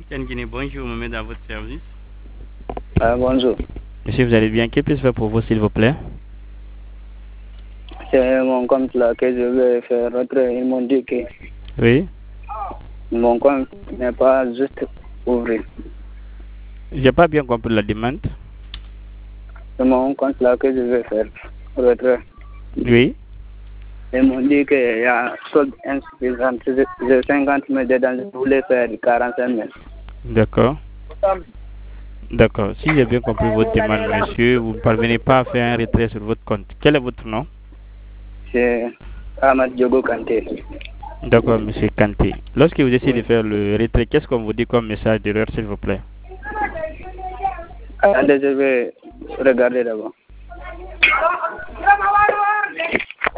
MTN Guinée, bonjour, me met dans votre service. Bonjour. Monsieur, vous allez bien? Que puis-je faire pour vous, s'il vous plaît? C'est mon compte là que je vais faire retrait. Ils m'ont dit que Oui. mon compte n'est pas juste ouvert. J'ai pas bien compris la demande. C'est mon compte là que je vais faire retrait. Oui. Ils m'ont dit qu'il y a solde insuffisant. J'ai 50 000 dedans, je voulais faire 45 000. D'accord. D'accord. Si j'ai bien compris votre demande, monsieur, vous ne parvenez pas à faire un retrait sur votre compte. Quel est votre nom? C'est Ahmad Diogo Kanté. D'accord, monsieur Kanté. Lorsque vous essayez de Oui. faire le retrait, qu'est-ce qu'on vous dit comme message d'erreur, s'il vous plaît? Attendez, je vais regarder d'abord.